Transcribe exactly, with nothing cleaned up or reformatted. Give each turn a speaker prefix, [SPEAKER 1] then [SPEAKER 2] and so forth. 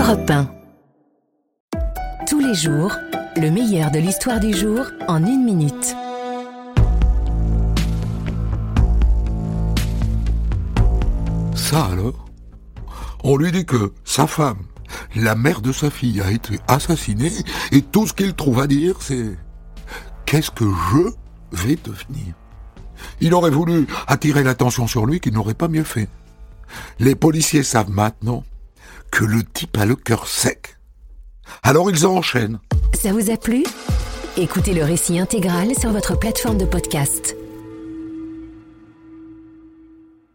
[SPEAKER 1] Europe un. Tous les jours, le meilleur de l'histoire du jour en une minute.
[SPEAKER 2] Ça alors, on lui dit que sa femme, la mère de sa fille, a été assassinée et tout ce qu'il trouve à dire c'est « Qu'est-ce que je vais devenir ?» Il aurait voulu attirer l'attention sur lui qu'il n'aurait pas mieux fait. Les policiers savent maintenant que le type a le cœur sec. Alors ils enchaînent.
[SPEAKER 1] Ça vous a plu ? Écoutez le récit intégral sur votre plateforme de podcast.